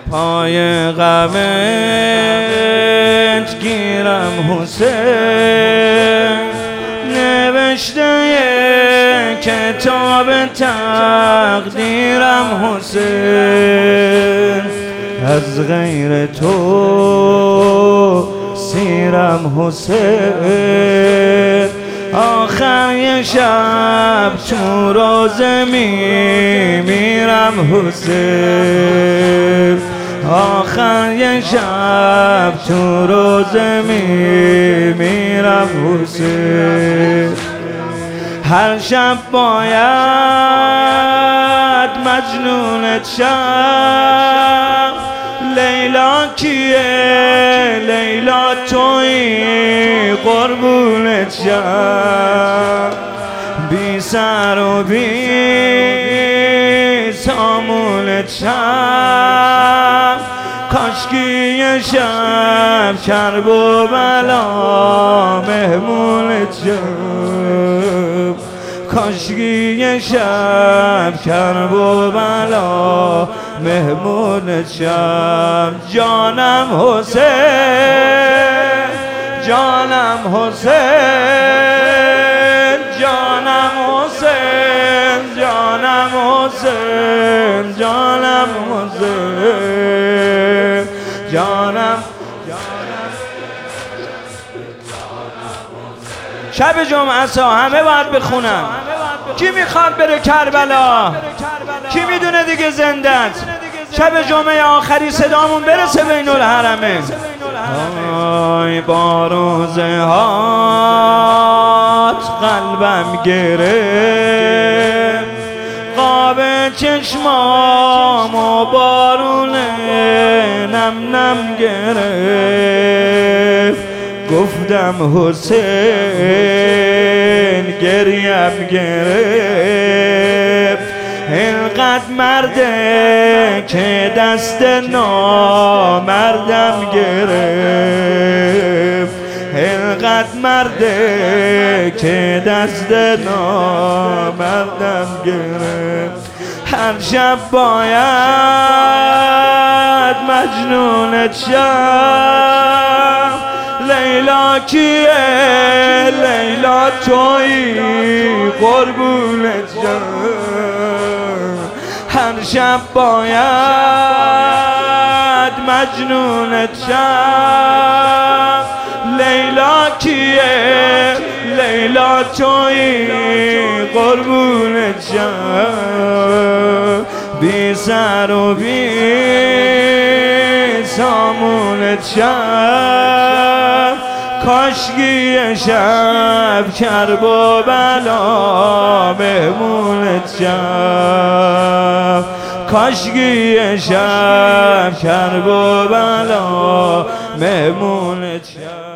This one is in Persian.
پای غمت گیرم حسین، نوشته کتاب تقدیرم حسین، از غیر تو سیرم حسین، آخر یه شب تو روزه میمیرم حسین، آخر یه شب تو روزه میمیرم حسین. هر شب باید مجنونت شم، لیلا کیه لیلا تویی قربونت شم، بی سر و بی سامونت شم، کاشکی یه شب کرب و بلا مهمونت شم، کاشکی یه شب کرب و بلا مهمونت شم. جانم حسین، جانم حسین، جانم حسین، جانم حسین، جانم حسین، جانم. شب جمعه همه باید بخونن. کی میخواد بره کربلا؟ کی میدونه دیگه زندت؟ شب جمعه آخری صدامون برسه بین الحرمین. آی با روزه هات قلبم گرفت، قاب چشمام و بارون نم نم گرفت، گفتم حسین گریم گرفت، اینقدر مرده که دست نامردم گرفت، اینقدر مرده که دست نامردم گرفت. هر شب باید مجنونت شم، لیلا کیه لیلا تویی قربونت شم، هر شب باید مجنونت شم، لیلا کیه لیلا تویی قربونت شم، بی سر و بی سامونت شم، کاشکی شب کرب و بلا مهمونت شم، کاشکی شب کرب و بلا مهمونت شم.